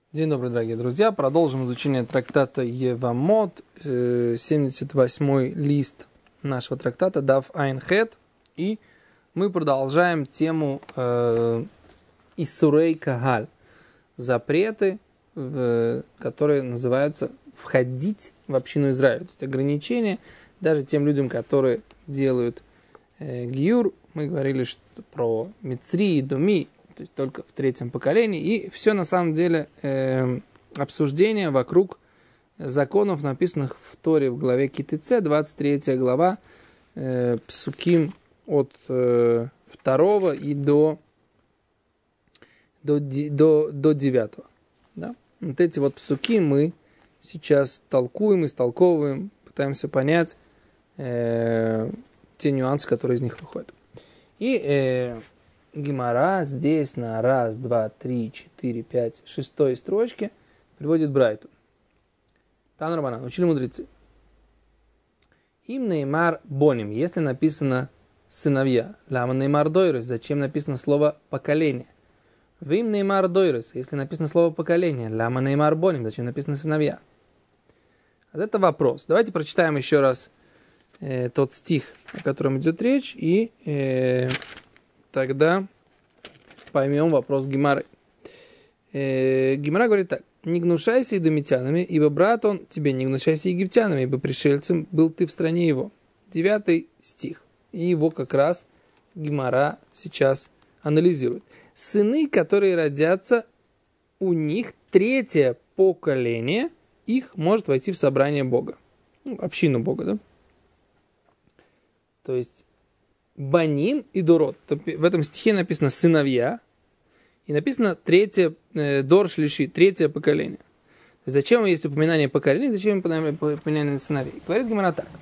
День добрый, дорогие друзья. Продолжим изучение трактата Евамот, 78-й лист нашего трактата Дав Айн Хет. И мы продолжаем тему Иссурей Кагаль, запреты, которые называются «входить в общину Израиля», то есть ограничения даже тем людям, которые делают гиюр. Мы говорили про Мицри и Думи, то есть только в третьем поколении. И все на самом деле обсуждение вокруг законов, написанных в Торе в главе Ки-Тце, 23 глава, псуким от 2 и до 9. Да? Вот эти вот псуки мы сейчас толкуем, истолковываем, пытаемся понять те нюансы, которые из них выходят. И Гемара здесь на 1, 2, 3, 4, 5, 6 строчке приводит Брайту. Тан Рабанан, учили мудрецы. Им неймар боним, если написано сыновья. Лама неймар дойрес, зачем написано слово поколение? Вим неймар дойрес, если написано слово поколение. Лама неймар боним, зачем написано сыновья? Это вопрос. Давайте прочитаем еще раз тот стих, о котором идет речь, и тогда поймем вопрос Гемары. Гемара говорит так. «Не гнушайся идумитянами, ибо брат он тебе, не гнушайся египтянами, ибо пришельцем был ты в стране его». 9 стих. И его как раз Гемара сейчас анализирует. «Сыны, которые родятся, у них третье поколение, их может войти в собрание Бога». Общину Бога, да? То есть Баним и Дорот. В этом стихе написано «сыновья», и написано третье, Дор Шлиши, третье поколение. Зачем есть упоминание поколений, зачем упоминание сыновей? Говорит Гемара так.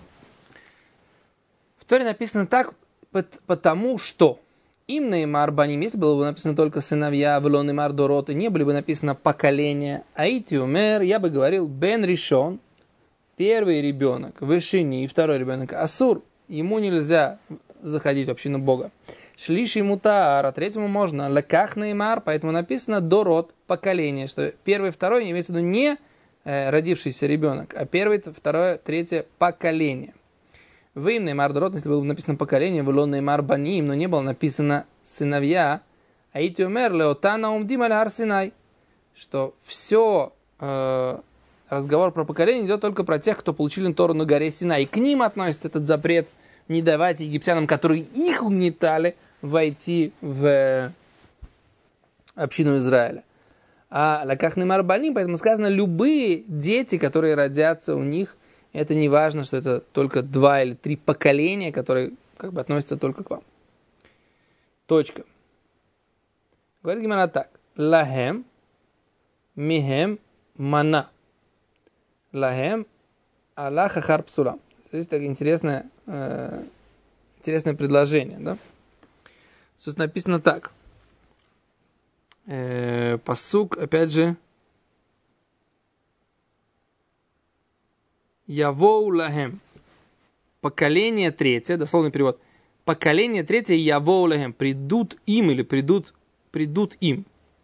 В Торе написано так, потому что им неймар баним, если было бы написано только сыновья, вело неймар Дорот, и не были бы написано поколения, аити умер, я бы говорил бен ришон, первый ребенок, вышини, и второй ребенок, асур, ему нельзя заходить в общину Бога. Шлиши мутаар, а третьему можно. Леках неймар, поэтому написано дород, поколение, что первый, второй, имеется в виду не родившийся ребенок, а первое, второе, третье поколение. Вы им неймар дород, если было написано поколение, было неймар баним, но не было написано сыновья, а ити умер леотана умдим аль Синай, что все разговор про поколение идет только про тех, кто получили Тору на горе Синай. И к ним относится этот запрет не давать египтянам, которые их угнетали, войти в общину Израиля. А лаках неймар баним, поэтому сказано, любые дети, которые родятся у них, это не важно, что это только 2 или 3 поколения, которые как бы относятся только к вам. Точка. Говорит Гемара так. Лахем, михем, мана. Лахем, Аллах ахар псулам. Здесь такое интересное предложение, да? Тут написано так. Пасук, опять же, Явоу лахем. Поколение третье, дословный перевод. Поколение третье, Явоу лахем. Придут им или придут им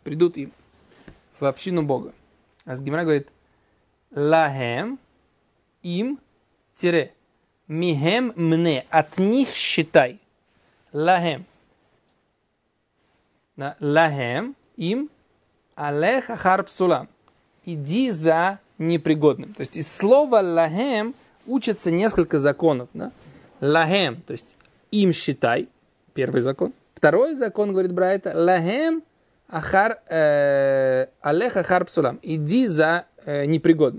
в общину Бога. А Гемара говорит, лахем, им, тире. Михем мне, от них считай. Лахем. Лахем, им, алех ахар псулам. Иди за непригодным. То есть из слова лахем учатся несколько законов. Да? Лахем, то есть им считай, первый закон. Второй закон, говорит Брайта, лахем ахар, алех ахар псулам. Иди за непригодным.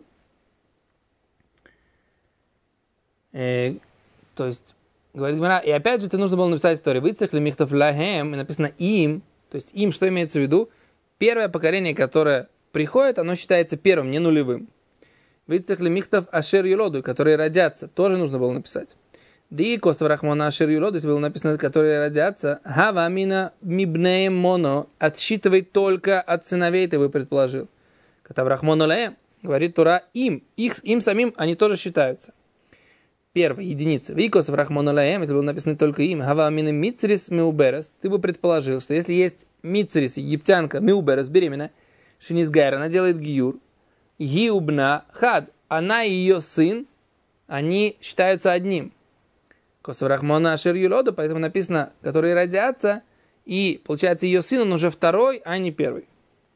То есть, говорит Гемара, и опять же, ты нужно было написать в Торе, выцехли михтов лахем, и написано им, то есть им, что имеется в виду? Первое поколение, которое приходит, оно считается первым, не нулевым. Выцехли михтов ашер юлоду, которые родятся, тоже нужно было написать. Дикос врахмона ашер юлоду, если было написано, которые родятся, хава мина мибнеем моно, отсчитывай только от сыновей, ты бы предположил. Катав рахмону лаем, говорит Тора, им самим, они тоже считаются. Первая единица. Викос в Рахмоналаем, если было написано только им, Гава мина мицрис меуберес, ты бы предположил, что если есть мицрис, египтянка, меуберес, беременна, Шинизгайр, она делает гиюр. Гиубна хад, она и ее сын, они считаются одним. Косварахмона ашер юлода, поэтому написано, которые родятся, и получается ее сын, он уже второй, а не первый.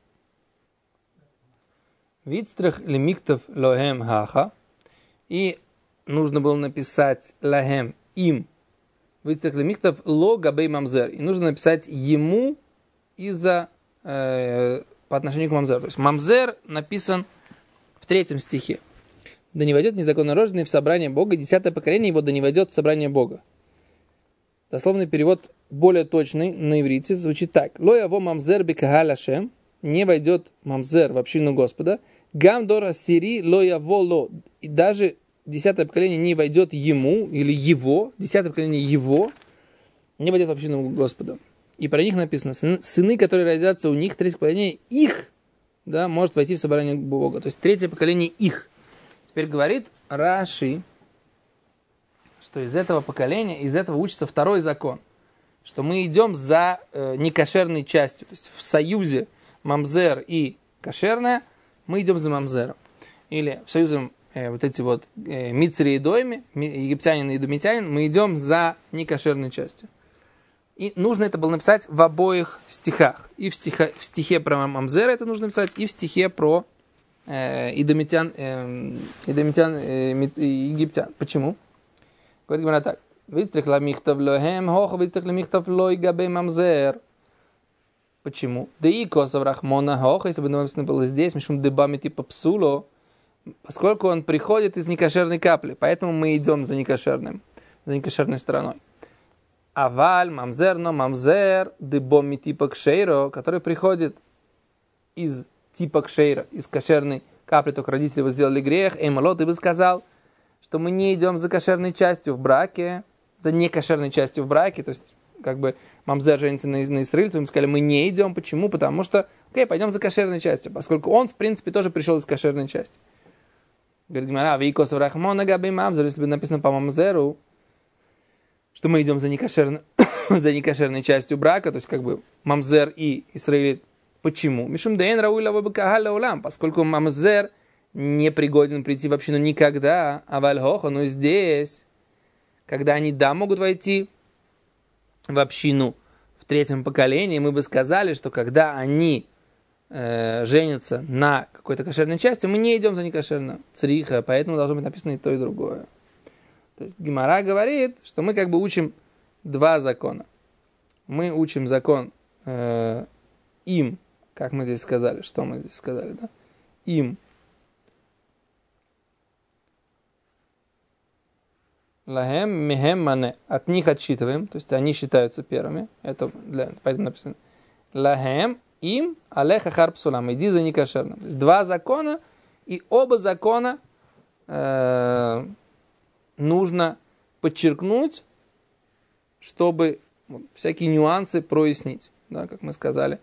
Вицтрах лемиктов лохем хаха, и нужно было написать лахем им. Вицтрах лемиктов ло габей мамзер, и нужно написать ему из-за по отношению к мамзеру. То есть мамзер написан в 3 стихе. Да не войдет незаконно рожденный в собрание Бога, 10 поколение его да не войдет в собрание Бога. Дословный перевод более точный на иврите звучит так. Ло яво мамзер бекагаль Ашем, не войдет мамзер в общину Господа, гам дора сири ло яво ло, и даже 10 поколение не войдет ему, или его, 10 поколение его, не войдет в общину Господа. И про них написано, сыны, которые родятся у них, 3 поколение их, да, может войти в собрание Бога. То есть 3 поколение их. Теперь говорит Раши, что из этого поколения, из этого учится 2 закон, что мы идем за некошерной частью, то есть в союзе мамзер и кошерная, мы идем за мамзером. Или в союзе вот эти вот мицри и дойми, египтянин и идомитянин, мы идем за некошерной частью. И нужно это было написать в обоих стихах. И в стихе про мамзера это нужно написать, и в стихе про египтян. Почему? Говорит Гемара так. Почему? Если бы написано было здесь, поскольку он приходит из некошерной капли, поэтому мы идем за некошерной стороной. Аваль, мамзер, но мамзер, дебоми типа кшейро, который приходит из типа кшейра, из кошерной капли, только родители его сделали грех, эмало, ты бы сказал, что мы не идем за кошерной частью в браке, за некошерной частью в браке, то есть, как бы, мамзер женится на Исраиле, то мы сказали, мы не идем, почему? Потому что, пойдем за кошерной частью, поскольку он, в принципе, тоже пришел из кошерной части. Говорит Гемара, вейкос врахмона габи мамзер, если бы написано по мамзеру, что мы идем за некошерной частью брака, то есть, как бы, мамзер и Исраилит. Почему? Мишум дейн рауля вабакагаля улам, поскольку мамзер не пригоден прийти в общину никогда, а вальхоха, но здесь, когда они, да, могут войти в общину в 3 поколении, мы бы сказали, что когда они женятся на какой-то кошерной части, мы не идем за некошерную цриха, поэтому должно быть написано и то, и другое. То есть Гемара говорит, что мы как бы учим 2 закона. Мы учим закон им, как мы здесь сказали, что мы здесь сказали, да? Им. Лахем мехем мане. От них отсчитываем, то есть они считаются первыми. Это поэтому написано. Лахем им алеха харпсулам. Иди за некошерным. То есть 2 закона, и оба закона нужно подчеркнуть, чтобы всякие нюансы прояснить. Да, как мы сказали,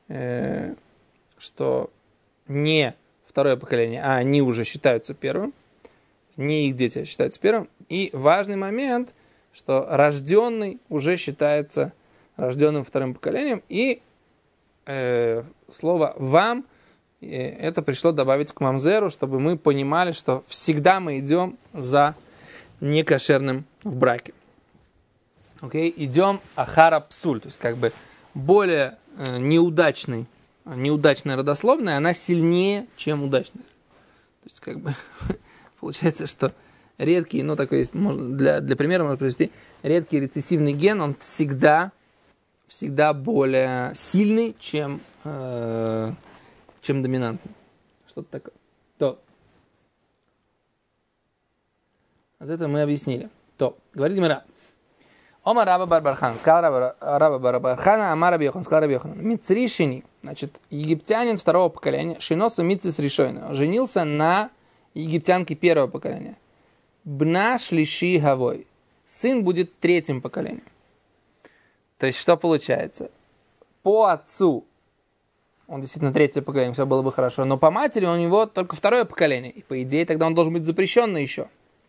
что не 2 поколение, а они уже считаются первым. Не их дети считаются первым. И важный момент, что рожденный уже считается рожденным 2 поколением. И слово «вам» это пришло добавить к мамзеру, чтобы мы понимали, что всегда мы идем за некошерным в браке. Идем ахара псуль, то есть как бы более неудачная родословная, она сильнее, чем удачная. То есть как бы получается, что редкий, такой есть, для примера можно привести, редкий рецессивный ген, он всегда более сильный, чем доминантный. Что-то такое. Это мы объяснили. Говорит Гемара. Ома Раба Барбархан, сказал Раба Барбархана, Ама Раби Йохан, сказал Раби Йохан. Мицри шини, значит, египтянин 2 поколения, шиноса мицис решойна, женился на египтянке 1 поколения. Бна шлиши гавой, сын будет 3 поколением. То есть, что получается? По отцу он действительно 3 поколение, все было бы хорошо, но по матери у него только 2 поколение, и по идее тогда он должен быть запрещенный еще.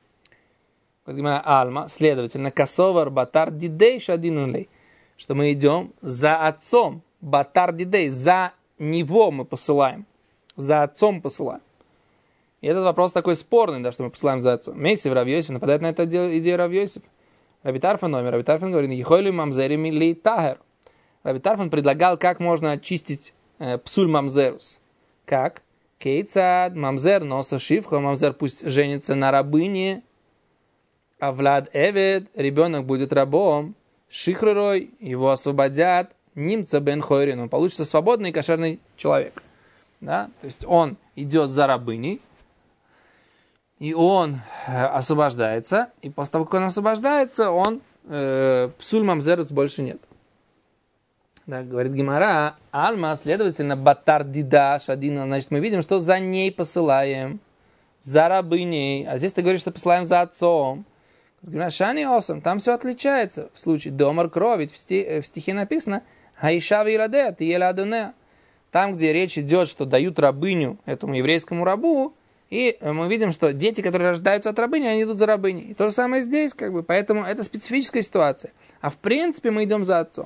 Альма, следовательно, косовар батар дидей шадинунлей, что мы идем за отцом, батар дидей, за него мы посылаем, за отцом посылаем. И этот вопрос такой спорный, да, что мы посылаем за отцом. Мейсив Рав Йосиф нападает на эту идею Рав Йосиф. Раби Тарфон номер. Раби Тарфон говорит, «Ехойли мамзерими ли тагер». Раби Тарфон предлагал, как можно очистить псуль мамзерус. Как? Кейцад, мамзер, носа шивха, мамзер пусть женится на рабыне, а Влад Эвед, ребенок будет рабом, шихророй, его освободят, нимца бен хойрин, он получится свободный и кошерный человек. Да? То есть он идет за рабыней, и он освобождается, и после того, как он освобождается, он псуль мамзерус больше нет. Да, говорит Гемара, Альма, следовательно, батар дидаш один, значит, мы видим, что за ней посылаем, за рабыней, а здесь ты говоришь, что посылаем за отцом. Шани осом, там все отличается. В случае домар кро, ведь в стихе написано, Хаиша виладея, ты ела адонея. Там, где речь идет, что дают рабыню этому еврейскому рабу, и мы видим, что дети, которые рождаются от рабыни, они идут за рабыней. И то же самое здесь, как бы, поэтому это специфическая ситуация. А в принципе мы идем за отцом.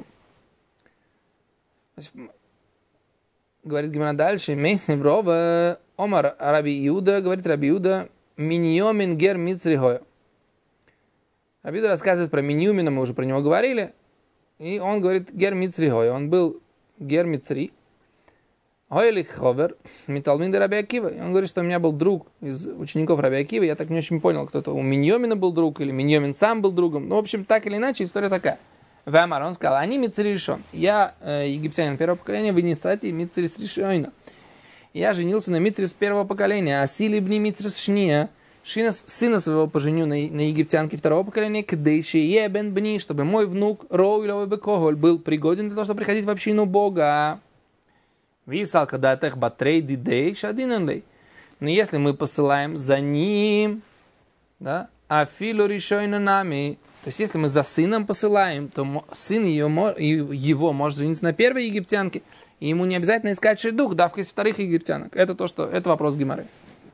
Говорит Гемара дальше, Мейсим Рова, Омар Раби Иуда, говорит Раби Иуда, Миньомин гер мицрихоя. Раби Иуда рассказывает про Миньюмина, мы уже про него говорили, и он говорит гер мицрихоя, он был гер мицри, Хойлих ховер, миталмин Раби Акива. Он говорит, что у меня был друг из учеников Раби Акивы, я так не очень понял, кто-то у Миньомина был друг, или Миньомин сам был другом, ну, в общем, так или иначе, история такая. Вамар, он сказал, они мицри решен. Я египтянин первого поколения, вы не стати мицри с решойна. Я женился на мицри с первого поколения, а сили бни мицри с шния. Сына своего поженю на египтянке второго поколения, кдейши ебен бни, чтобы мой внук Роуиловый бекоголь был пригоден для того, чтобы приходить в общину Бога. Висал, когда тех батрей дидей шадинанлей. Но если мы посылаем за ним, да, а филу решойна нами, то есть если мы за сыном посылаем, то сын его может жениться на первой египтянке, и ему не обязательно искать шедух, давка из вторых египтянок. Это вопрос Гемары.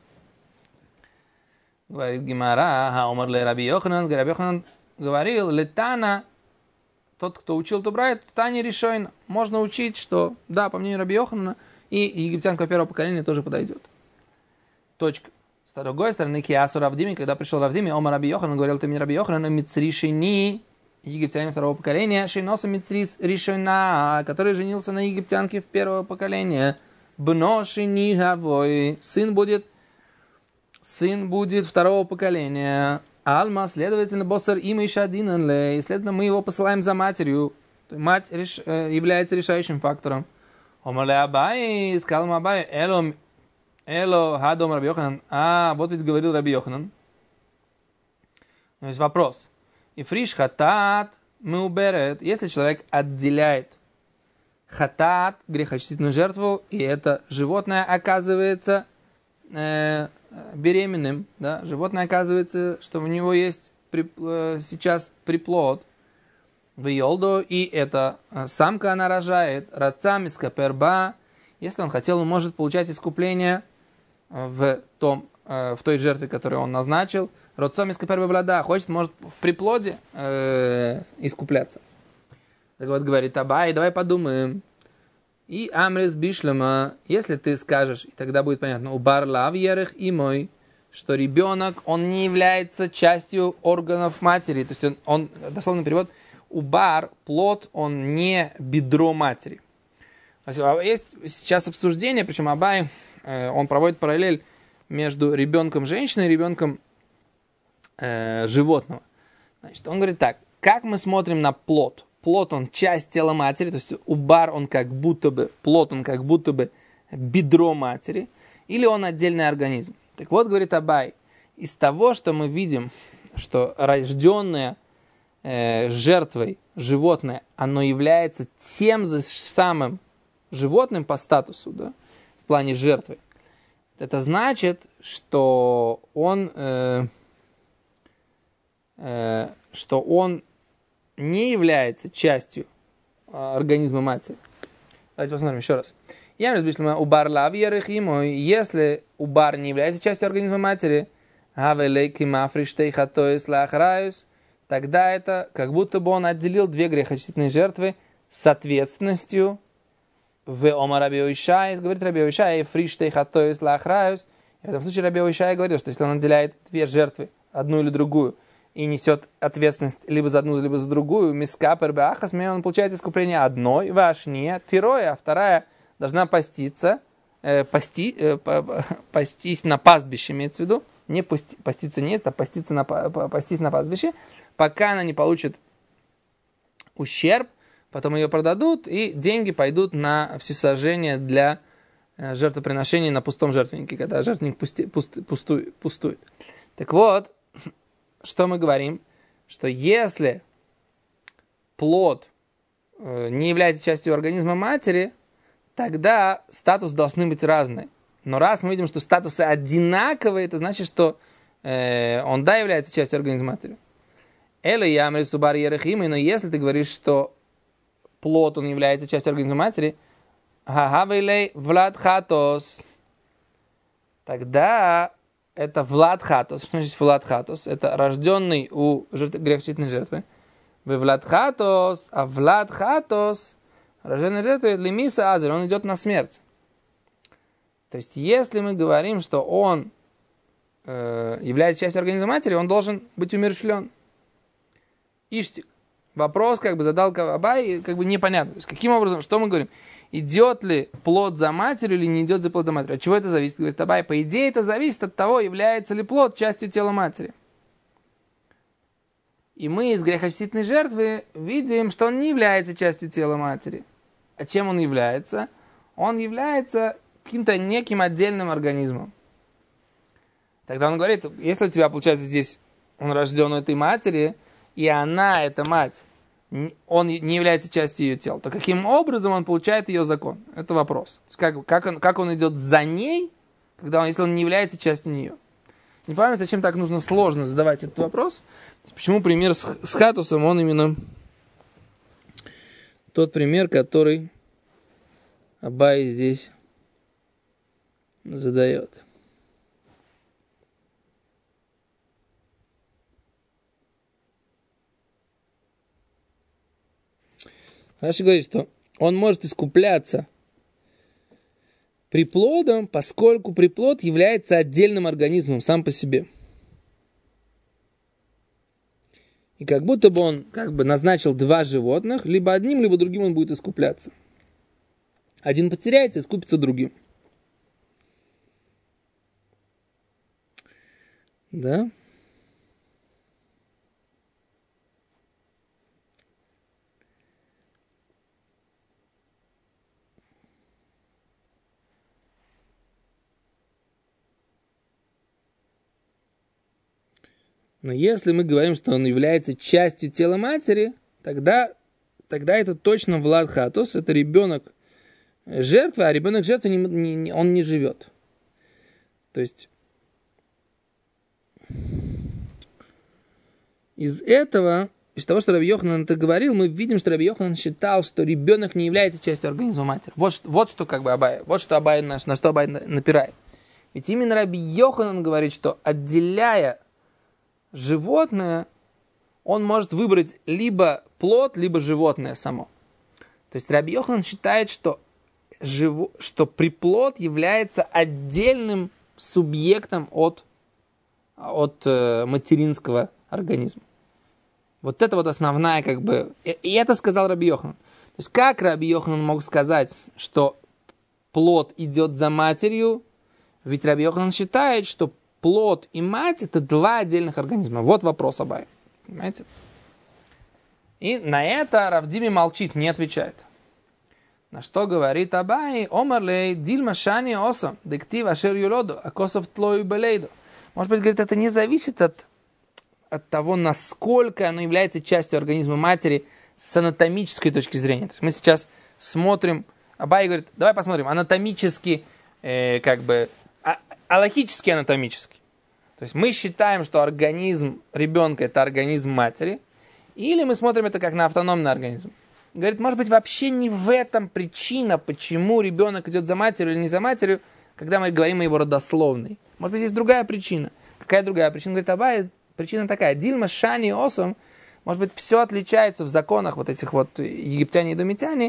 Говорит Гемара, Омар ле Раби Йоханан, Раби Йоханан говорил, летана, тот, кто учил Тубрайт, Тани решойна. Можно учить, что, да, по мнению Раби Йоханана, и египтянка первого поколения тоже подойдет. Точка. С другой стороны, Киасу Равдими, когда пришел Равдими, Омар Раби Йоханан, говорил, ты мне Раби Йоханан, мицри шини, египтянин второго поколения, шиноса мицрис решойна, который женился на египтянке в первого поколения, бно шини гавой, сын будет второго поколения, Альма, следовательно, боссер имя Ишадинанле, и следовательно, мы его посылаем за матерью. Мать является решающим фактором. Омале Абай, сказал ему Абай, Эло, Хадом Раби Йоханан. Вот ведь говорил Раби Йоханан. То есть вопрос. И фриш хатат мы уберет. Если человек отделяет хатат, грехочистительную жертву, и это животное оказывается беременным, да, животное оказывается, что у него есть сейчас приплод в Йолдо, и эта самка, она рожает, рацам из каперба, если он хотел, он может получать искупление в той жертве, которую он назначил, рацам из каперба влада, хочет, может в приплоде искупляться. Так вот, говорит Абай, давай подумаем. И Амрис Бишлема, если ты скажешь, и тогда будет понятно, у Барлав Ерех и мой, что ребенок, он не является частью органов матери. То есть он дословный перевод, убар, плод, он не бедро матери. Есть сейчас обсуждение, причем Абай, он проводит параллель между ребенком женщины и ребенком животного. Значит, он говорит так, как мы смотрим на плод? Плод, он часть тела матери, то есть убар, он как будто бы, плод, он как будто бы бедро матери, или он отдельный организм. Так вот, говорит Абай, из того, что мы видим, что рожденное жертвой животное, оно является тем же самым животным по статусу, да, в плане жертвы. Это значит, что он не является частью организма матери. Давайте посмотрим еще раз. Я разбил, убар лавьерых ему, если убар не является частью организма матери, тогда это как будто бы он отделил две грехочистительные жертвы с ответственностью В Ома Раби Йошай, говорит Раби Йошай, фриштей хатоис лахраюс. В этом случае Раби Йошай говорит, что если он отделяет две жертвы, одну или другую, и несет ответственность либо за одну, либо за другую, мискапер беахас, он получает искупление одной, вашне, тироя, а вторая должна поститься, пастись на пастбище, имеется в виду, не поститься не это, а пастись на пастбище, пока она не получит ущерб, потом ее продадут, и деньги пойдут на всесожжение для жертвоприношения на пустом жертвеннике, когда жертвенник пустует. Так вот, что мы говорим? Что если плод не является частью организма матери, тогда статус должны быть разные. Но раз мы видим, что статусы одинаковые, это значит, что он, да, является частью организма матери. Эле ямри субар ерехимы, но если ты говоришь, что плод, он является частью организма матери, хагавейлей влад хатос, тогда это влад хатос. Что значит влад хатос? Это рожденный у грехочистительной жертвы. Вы влад хатос, а влад хатос, рожденный жертвой, лимиса азель, он идет на смерть. То есть, если мы говорим, что он является частью организма матери, он должен быть умерщвлен. Иштик. Вопрос задал Абай, непонятно. То есть, каким образом, что мы говорим? Идет ли плод за матерью или не идет за плод за матерью? От чего это зависит? Говорит Абай, по идее это зависит от того, является ли плод частью тела матери. И мы из грехочистительной жертвы видим, что он не является частью тела матери. А чем он является? Он является каким-то неким отдельным организмом. Тогда он говорит, если у тебя, получается, здесь он рожден у этой матери, и она, эта мать, он не является частью ее тела, то каким образом он получает ее закон? Это вопрос. Как он идет за ней, если он не является частью нее? Не понимаю, зачем так нужно сложно задавать этот вопрос. Почему пример с хатусом, он именно тот пример, который Абай здесь задает. Раши говорит, что он может искупляться приплодом, поскольку приплод является отдельным организмом сам по себе. И как будто бы он назначил два животных, либо одним, либо другим он будет искупляться. Один потеряется, искупится другим. Да? Но если мы говорим, что он является частью тела матери, тогда это точно влад хатус, это ребенок жертвы, а ребенок жертвы он не живет. То есть из этого, из того, что Раби Йоханан это говорил, мы видим, что Раби Йоханан считал, что ребенок не является частью организма матери. Вот что Абай, на что Абай напирает. Ведь именно Раби Йоханан говорит, что отделяя животное, он может выбрать либо плод, либо животное само. То есть Раби Йоханан считает, что приплод является отдельным субъектом от материнского организма. Вот это основная И это сказал Раби Йоханан. То есть как Раби Йоханан мог сказать, что плод идет за матерью? Ведь Раби Йоханан считает, что плод и мать – это два отдельных организма. Вот вопрос Абай. Понимаете? И на это Рав Дими молчит, не отвечает. На что говорит Абай? Омарлей дильма шани осам, дектив ашер юлоду, акосов тлою белейду. Может быть, говорит, это не зависит от того, насколько оно является частью организма матери с анатомической точки зрения. То есть мы сейчас смотрим, Абай говорит, давай посмотрим анатомически, алахически анатомически. То есть мы считаем, что организм ребенка – это организм матери, или мы смотрим это как на автономный организм. Говорит, может быть, вообще не в этом причина, почему ребенок идет за матерью или не за матерью, когда мы говорим о его родословной. Может быть, есть другая причина. Какая другая причина? Говорит, Абай, причина такая. Дильма, шани, осом. Может быть, все отличается в законах этих египтяне и думитяне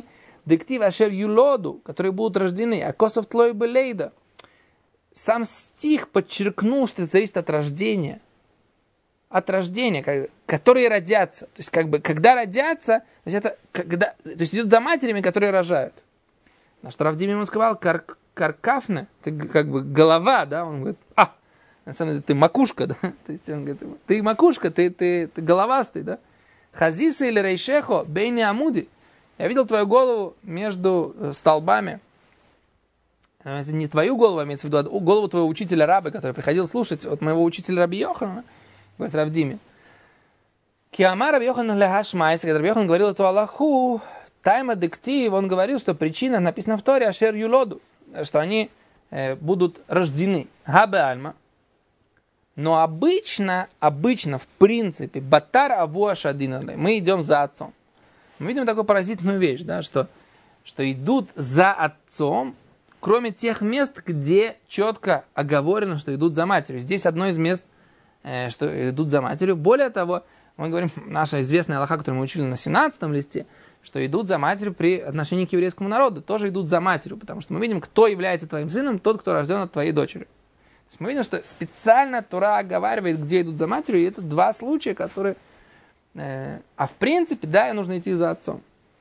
Дектив ашер юлоду, которые будут рождены, а косов тлой белейда. Сам стих подчеркнул, что это зависит от рождения. От рождения, которые родятся. То есть, когда родятся, то есть, идет за матерями, которые рожают. На что Рав Дими ему сказал, каркафна, ты голова, да, он говорит, на самом деле ты макушка, да, то есть он говорит, ты макушка, ты головастый, да. Хазиса или рейшехо, бейни амуди. Я видел твою голову между столбами. Не твою голову, имеется в виду, а голову твоего учителя Рабы, который приходил слушать от моего учителя Раби Йохана, говорит Рав Дими. Киама Раби Йохан лехашмайс, когда Раби Йохан говорил эту Аллаху, тайма дектив, он говорил, что причина написана в Торе, ашер юлоду, что они будут рождены. Габе альма. Но обычно, в принципе, батар авуаш адиналей, мы идем за отцом. Мы видим такую поразительную вещь, да, что идут за отцом, кроме тех мест, где четко оговорено, что идут за матерью. Здесь одно из мест, что идут за матерью. Более того, мы говорим, наша известная алаха, которую мы учили на 17-м листе, что идут за матерью при отношении к еврейскому народу, тоже идут за матерью, потому что мы видим, кто является твоим сыном, тот, кто рожден от твоей дочери. То есть мы видим, что специально Тора оговаривает, где идут за матерью, и это два случая, которые... А в принципе, да, и нужно идти за отцом.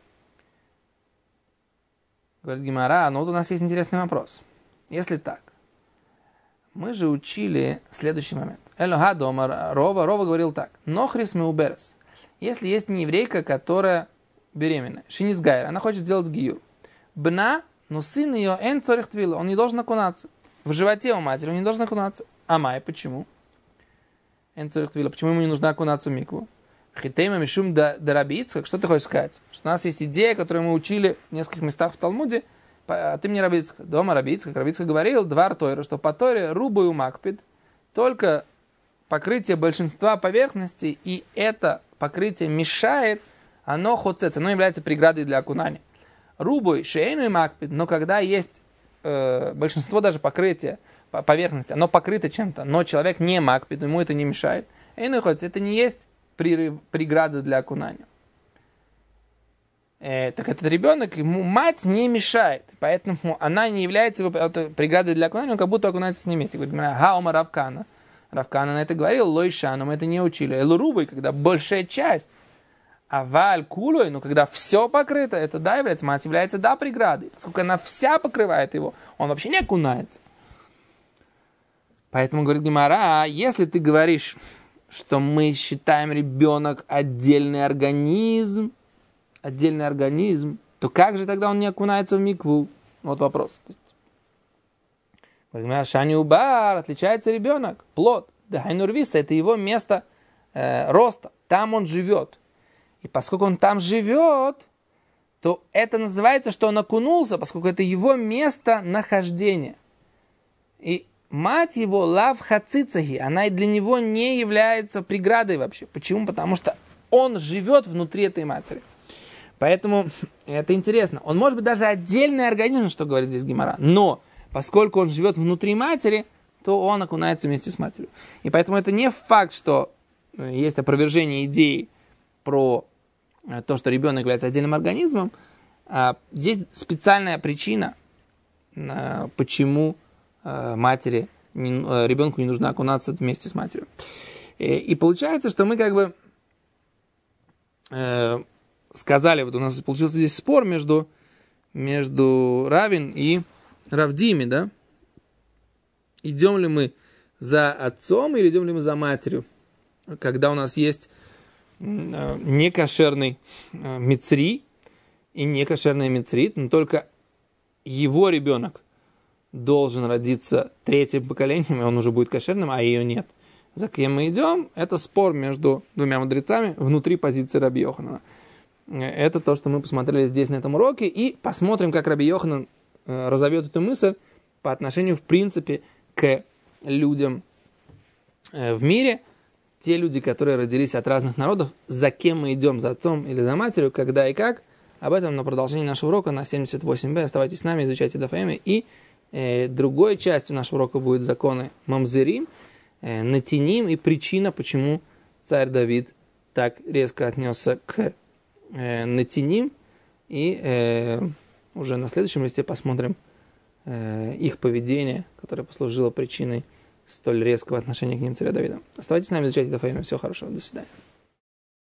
Говорит Гемара, но вот у нас есть интересный вопрос. Если так, мы же учили следующий момент. Элоха дома Рова говорил так. Нохрис меуберес. Если есть нееврейка, которая беременная, шинизгайр, она хочет сделать гиюр. Бна, но сын ее эн цорих твила, он не должен окунаться. В животе у матери он не должен окунаться. Амай, почему? Эн цорих твила, почему ему не нужно окунаться в микву? Хитейма мишум да Раби Ицхак, что ты хочешь сказать? Что у нас есть идея, которую мы учили в нескольких местах в Талмуде, а ты мне Раби Ицхак. Дома Раби Ицхак говорил, двар Тойра, что по Торе рубу и макпид, только покрытие большинства поверхностей, и это покрытие мешает, оно хоцец, оно является преградой для окунания. Рубой, шейну и макпид, но когда есть большинство даже покрытия, поверхности, оно покрыто чем-то, но человек не макпид, ему это не мешает. Эйну хоцец, это не есть преграда для окунания. Так этот ребенок, ему мать не мешает, поэтому она не является преградой для окунания, он как будто окунается с ним вместе. Говорит, хаума Равкана. Равкана на это говорил, лойша, но мы это не учили. Элурубой, когда большая часть, а валь кулой, но когда все покрыто, это да, является, мать является да преградой. Поскольку она вся покрывает его, он вообще не окунается. Поэтому, говорит Гемара, если ты говоришь, что мы считаем ребенок отдельный организм, то как же тогда он не окунается в микву? Вот вопрос. Шани убар, отличается ребенок, плод. Да, хайнурвиса, это его место роста. Там он живет. И поскольку он там живет, то это называется, что он окунулся, поскольку это его место нахождения. И мать его лав хацицахи, она для него не является преградой вообще. Почему? Потому что он живет внутри этой матери. Поэтому это интересно. Он может быть даже отдельный организм, что говорит здесь Гемара, но поскольку он живет внутри матери, то он окунается вместе с матерью. И поэтому это не факт, что есть опровержение идеи про то, что ребенок является отдельным организмом. Здесь специальная причина, почему ребенку не нужно окунаться вместе с матерью. И получается, что мы как бы сказали, вот у нас получился здесь спор между Равин и Рав Дими, да? Идем ли мы за отцом или идем ли мы за матерью? Когда у нас есть некошерный мицри и некошерный мицрит, но только его ребенок должен родиться третьим поколением, и он уже будет кошерным, а ее нет. За кем мы идем? Это спор между двумя мудрецами внутри позиции Раби Йоханана. Это то, что мы посмотрели здесь на этом уроке, и посмотрим, как Раби Йоханан разовьет эту мысль по отношению, в принципе, к людям в мире. Те люди, которые родились от разных народов, за кем мы идем, за отцом или за матерью, когда и как. Об этом на продолжении нашего урока на 78b. Оставайтесь с нами, изучайте Дафаэми. И другой частью нашего урока будут законы Мамзерим, Натиним и причина, почему царь Давид так резко отнесся к Натиним И уже на следующем листе посмотрим их поведение, которое послужило причиной столь резкого отношения к ним царя Давида. Оставайтесь с нами, изучайте Дафаим. Всего хорошего. До свидания.